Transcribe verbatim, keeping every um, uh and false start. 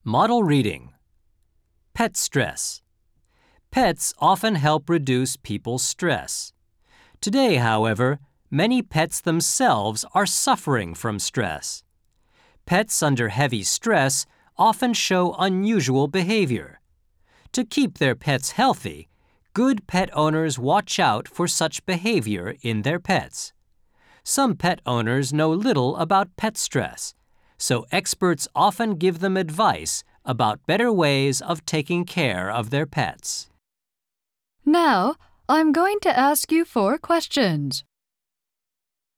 Model reading. Pet stress. Pets often help reduce people's stress. Today, however, many pets themselves are suffering from stress. Pets under heavy stress often show unusual behavior. To keep their pets healthy, good pet owners watch out for such behavior in their pets. Some pet owners know little about pet stress, so experts often give them advice about better ways of taking care of their pets. Now, I'm going to ask you four questions.